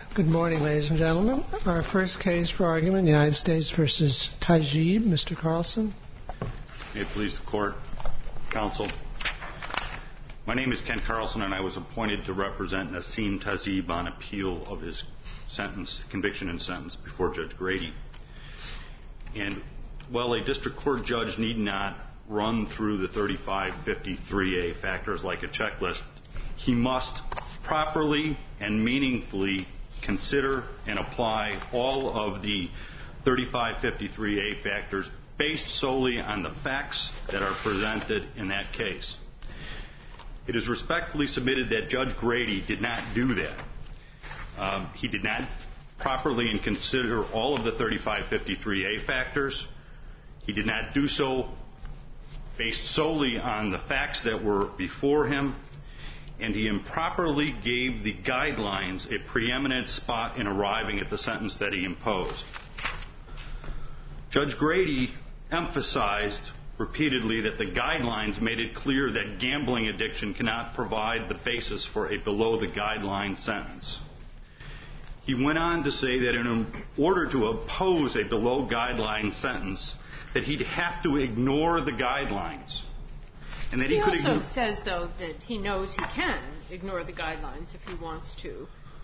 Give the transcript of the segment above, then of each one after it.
Good morning, ladies and gentlemen. Our first case for argument, United States v. Tagib. Mr. Carlson. May it please the Court, Counsel. My name is Ken Carlson, and I was appointed to represent Nassim Tagib on appeal of his conviction and sentence before Judge Grady. And while a district court judge need not run through the 3553A factors like a checklist, he must properly and meaningfully consider and apply all of the 3553A factors based solely on the facts that are presented in that case. It is respectfully submitted that Judge Grady did not do that. He did not properly consider all of the 3553A factors. He did not do so based solely on the facts that were before him, and he improperly gave the guidelines a preeminent spot in arriving at the sentence that he imposed. Judge Grady emphasized repeatedly that the guidelines made it clear that gambling addiction cannot provide the basis for a below-the-guideline sentence. He went on to say that in order to oppose a below-guideline sentence, that he'd have to ignore the guidelines. And that he also says, though, that he knows he can ignore the guidelines if he wants to.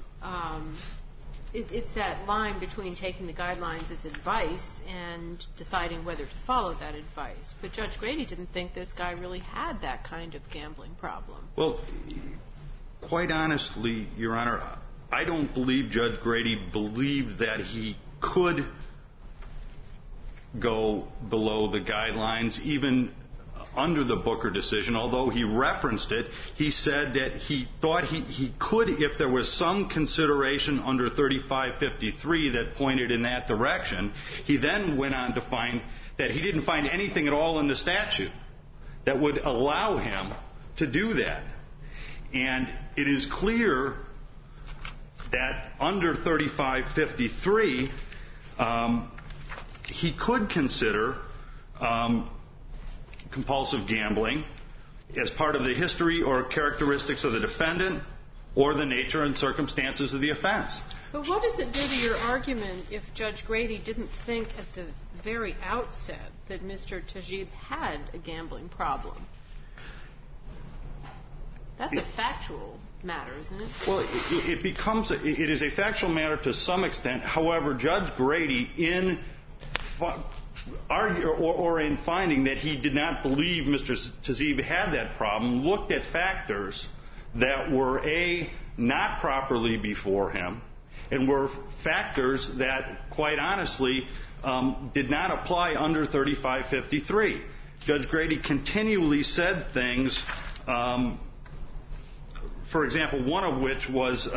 It's that line between taking the guidelines as advice and deciding whether to follow that advice. But Judge Grady didn't think this guy really had that kind of gambling problem. Well, quite honestly, Your Honor, I don't believe Judge Grady believed that he could go below the guidelines, even under the Booker decision. Although he referenced it, he said that he thought he could if there was some consideration under 3553 that pointed in that direction. He then went on to find that he didn't find anything at all in the statute that would allow him to do that. And it is clear that under 3553, he could consider compulsive gambling as part of the history or characteristics of the defendant or the nature and circumstances of the offense. But what does it do to your argument if Judge Grady didn't think at the very outset that Mr. Tagib had a gambling problem? That's a factual matter, isn't it? Well, it is a factual matter to some extent. However, Judge Grady, in finding that he did not believe Mr. Tagib had that problem, looked at factors that were, A, not properly before him, and were factors that, quite honestly, did not apply under 3553. Judge Grady continually said things, for example, one of which was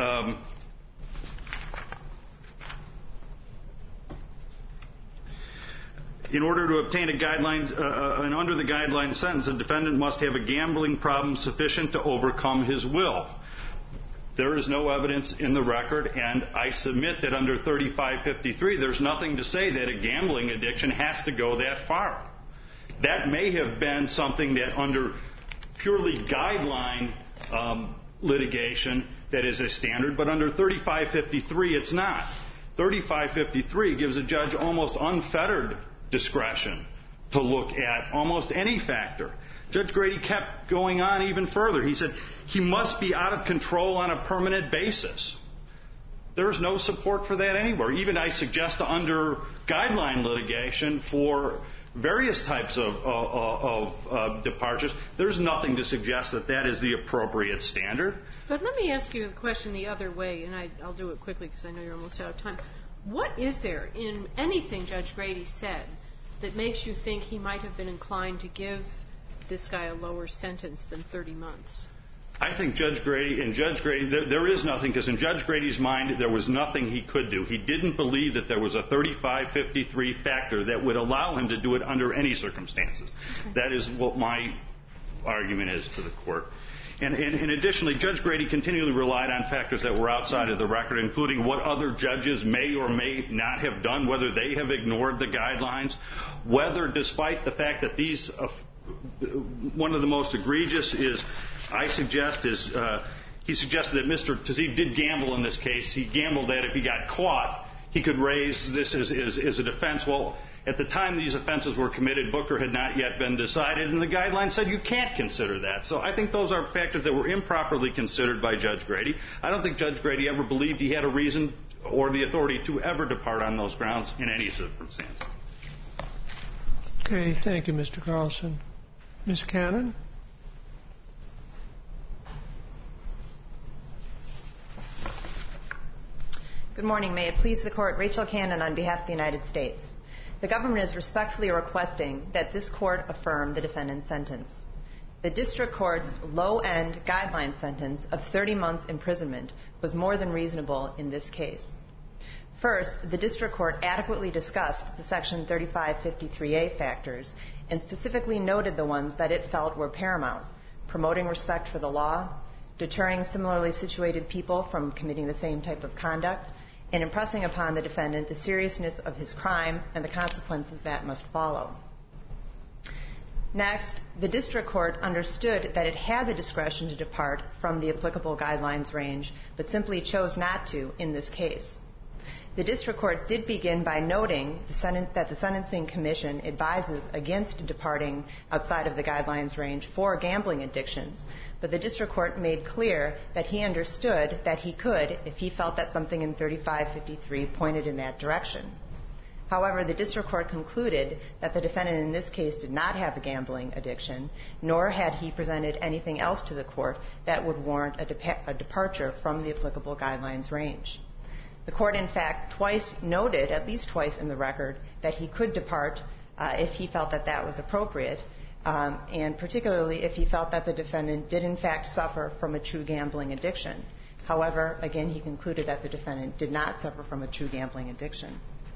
in order to obtain an under the guideline sentence, a defendant must have a gambling problem sufficient to overcome his will. There is no evidence in the record, and I submit that under 3553, there's nothing to say that a gambling addiction has to go that far. That may have been something that under purely guideline litigation that is a standard, but under 3553, it's not. 3553 gives a judge almost unfettered discretion to look at almost any factor. Judge Grady kept going on even further. He said he must be out of control on a permanent basis. There's no support for that anywhere. Even I suggest under guideline litigation for various types of departures, there's nothing to suggest that that is the appropriate standard. But let me ask you a question the other way, and I'll do it quickly because I know you're almost out of time. What is there in anything Judge Grady said that makes you think he might have been inclined to give this guy a lower sentence than 30 months? I think Judge Grady, there is nothing, because in Judge Grady's mind, there was nothing he could do. He didn't believe that there was a 3553 factor that would allow him to do it under any circumstances. Okay. That is what my argument is to the Court. And additionally, Judge Grady continually relied on factors that were outside of the record, including what other judges may or may not have done, whether they have ignored the guidelines, whether, despite the fact that these, one of the most egregious is, I suggest, is he suggested that Mr. Tazib did gamble in this case. He gambled that if he got caught, he could raise this as a defense. Well, at the time these offenses were committed, Booker had not yet been decided, and the guidelines said you can't consider that. So I think those are factors that were improperly considered by Judge Grady. I don't think Judge Grady ever believed he had a reason or the authority to ever depart on those grounds in any circumstance. Okay, thank you, Mr. Carlson. Ms. Cannon? Good morning. May it please the Court, Rachel Cannon on behalf of the United States. The government is respectfully requesting that this Court affirm the defendant's sentence. The District Court's low-end guideline sentence of 30 months imprisonment was more than reasonable in this case. First, the District Court adequately discussed the Section 3553A factors and specifically noted the ones that it felt were paramount: promoting respect for the law, deterring similarly situated people from committing the same type of conduct, and impressing upon the defendant the seriousness of his crime and the consequences that must follow. Next, the District Court understood that it had the discretion to depart from the applicable guidelines range, but simply chose not to in this case. The District Court did begin by noting that the Sentencing Commission advises against departing outside of the guidelines range for gambling addictions, but the District Court made clear that he understood that he could if he felt that something in 3553 pointed in that direction. However, the District Court concluded that the defendant in this case did not have a gambling addiction, nor had he presented anything else to the Court that would warrant a departure from the applicable guidelines range. The Court, in fact, twice noted, at least twice in the record, that he could depart if he felt that that was appropriate, and particularly if he felt that the defendant did in fact suffer from a true gambling addiction. However, again, he concluded that the defendant did not suffer from a true gambling addiction.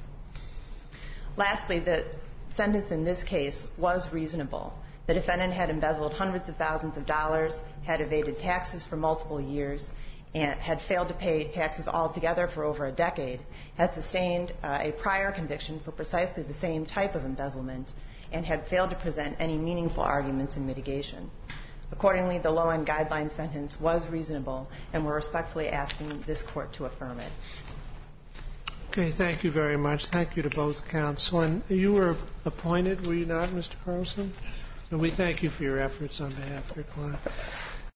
Lastly, the sentence in this case was reasonable. The defendant had embezzled hundreds of thousands of dollars, had evaded taxes for multiple years, and had failed to pay taxes altogether for over a decade, had sustained a prior conviction for precisely the same type of embezzlement, and had failed to present any meaningful arguments in mitigation. Accordingly, the low-end guideline sentence was reasonable, and we're respectfully asking this Court to affirm it. Okay, thank you very much. Thank you to both counsel. And you were appointed, were you not, Mr. Carlson? And we thank you for your efforts on behalf of your client.